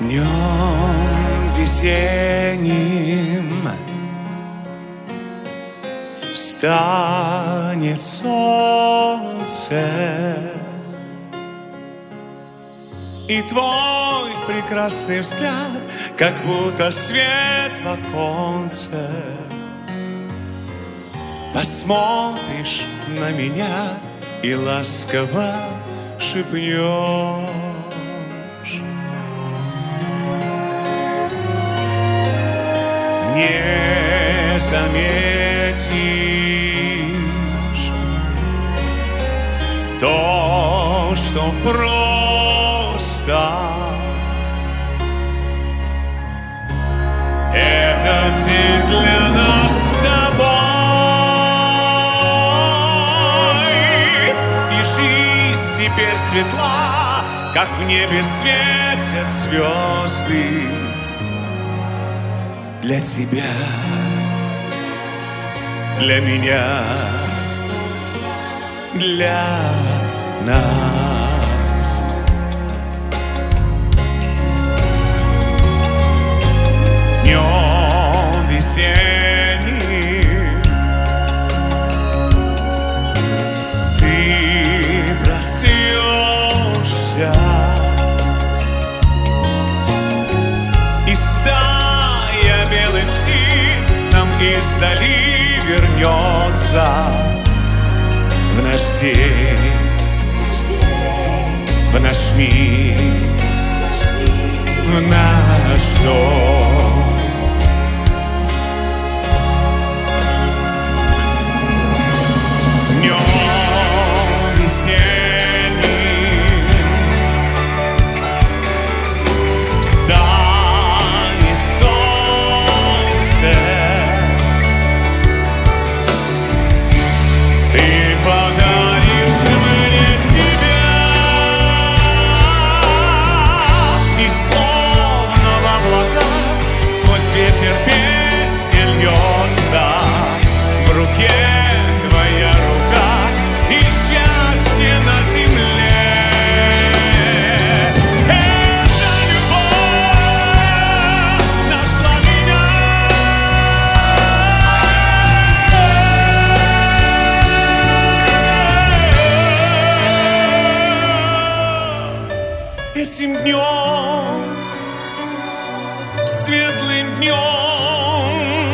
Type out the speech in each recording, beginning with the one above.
Днем весенним встанет солнце, и твой прекрасный взгляд, как будто свет в оконце. Посмотришь на меня и ласково шепнешь: не заметишь то, что просто этот день для нас с тобой. И жизнь теперь светла, как в небе светят звезды. Для тебя, для меня, для нас. Днем весенним ты проснешься, и стая белых птиц нам издали вернется в наш день, в наш мир, в наш дом. Днем весенним встанет солнце, ты подаришь мне себя, и словно в облаках сквозь ветер песня льется. В руке твоя рука и счастье на земле. Эта любовь нашла меня. Этим днем, светлым днем,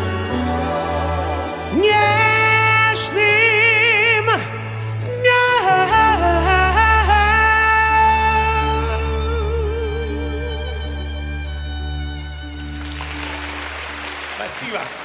нежным днем. Спасибо.